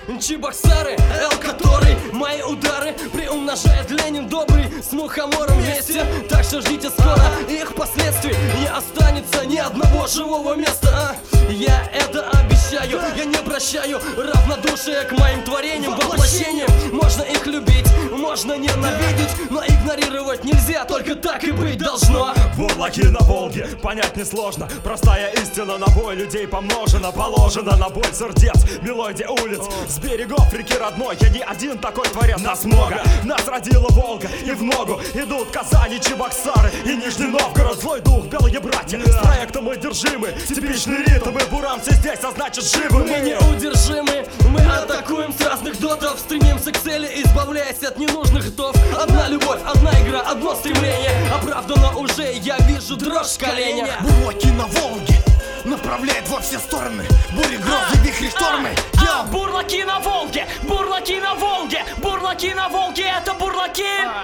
Чебоксары, Эл, который мои удары приумножает Ленин добрый с мухомором вместе. Так что ждите скоро их последствий. Не останется ни одного живого места. Я это обещаю, я не прощаю равнодушие к моим творениям, воплощениям. Можно их любить, можно ненавидеть, но игнорировать нельзя, только так и быть должно. Бурлаки на Волге, понять несложно. Простая истина, на бой людей помножена. Положена на боль сердец, мелодия улиц. С берегов реки родной, я не один такой творец. Нас много, нас родила Волга. И в ногу идут Казани, Чебоксары и Нижний Новгород. Злой дух, белые братья, с проектом мы держимы. Типичный ритм и буран, все здесь, а значит живы. Мы неудержимы, мы атакуем с разных дотов. Стремимся к цели, избавляясь от ненужных хитов. Одна любовь, одна игра, одно стремление. Оправдано уже, я вижу дрожь в коленях. Бурлаки на Волге направляет во все стороны бури, грозы, вихри, штормы. Бурлаки на Волге, бурлаки на Волге, бурлаки на Волге, это бурлаки.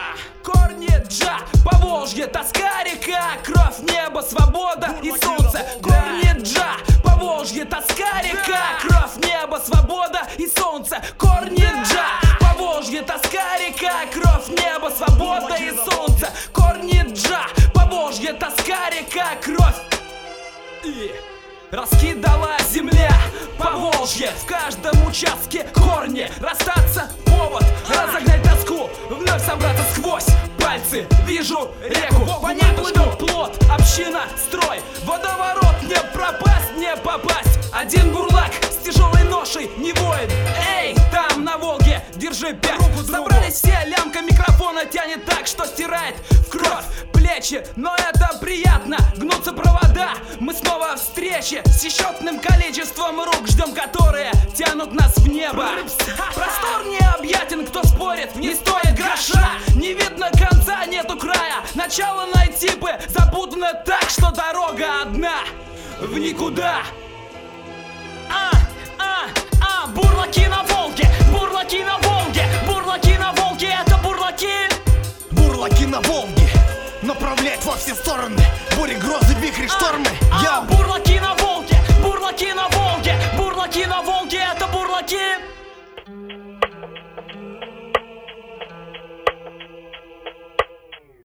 Корни Джа, Поволжье, тоска, река, кровь, небо, свобода и солнце. Корни Джа, Поволжье, тоска, река, кровь, небо, свобода и солнце. Корни Джа, Поволжье, тоска, река, кровь, небо, свобода и солнце. Корни Джа, Поволжье, тоска, река, кровь и... Раскидала земля Поволжье, в каждом участке корни. Расстаться повод, разогнать тоску, вновь собраться сквозь пальцы. Вижу реку, по ней плывет плот, община, строй. Водоворот, не пропасть, не попасть. Один бурлак с тяжелой ношей, не воин. Эй, там на Волге, держи 5. Собрались все, лямка микрофона тянет так, что стирает в кровь плечи. Но это приятно, гнутся провода. Мы снова в встрече с несчетным количеством рук, ждем, которые тянут нас в небо. Простор необъятен, кто спорит, не стоит гроша. Не видно конца, нету края. Начало найти бы запутано так, что дорога одна в никуда. Бурлаки на Волге, бурлаки на Волге, бурлаки на Волге, это бурлаки. Бурлаки на Волге направляет во все стороны бури, грозы, вихри, штормы. Бурлаки на Волге, бурлаки на Волге, бурлаки на Волге, это бурлаки.